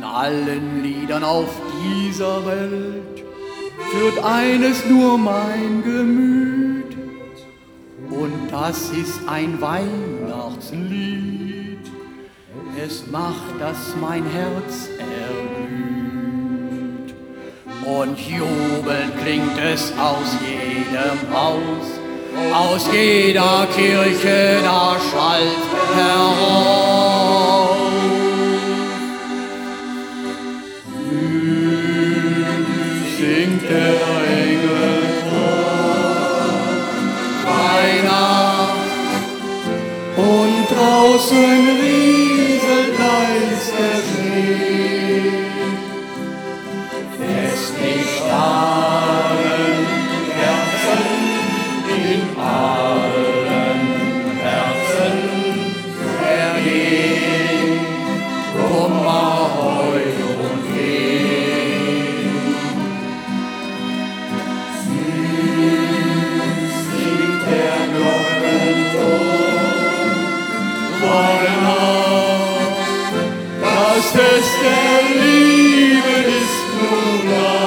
allen Liedern auf dieser Welt führt eines nur mein Gemüt, und das ist ein Weihnachtslied. Es macht, dass mein Herz erglüht, und jubelnd klingt es aus jedem Haus, aus jeder Kirche, da schallt heraus. Singt der Engelchor Weihnacht, und draußen rieselt leis der Schnee. Festlich strahlen Kerzen in allen Herzen, vergeht Kummer, Heu und Weh. Süß singt der Glockenton, Weihnacht, das Fest der Liebe ist nun da.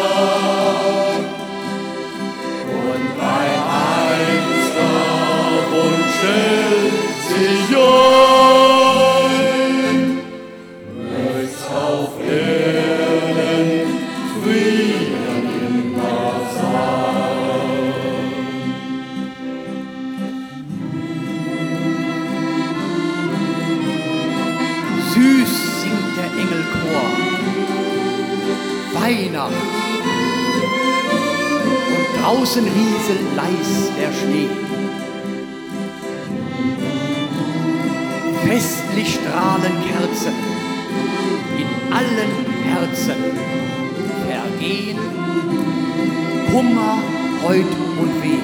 Und mein einster Wunsch stellt sich ein, möcht's auf Erden Frieden immer sein. Süß singt der Engelchor Weihnacht, und draußen rieselt leis der Schnee. Festlich strahlen Kerzen in allen Herzen, vergehen Kummer, Heut und Weh.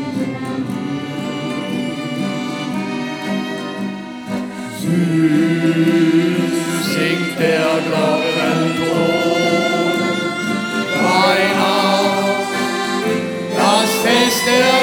Süß singt der Glockenton Weihnacht, das Fest der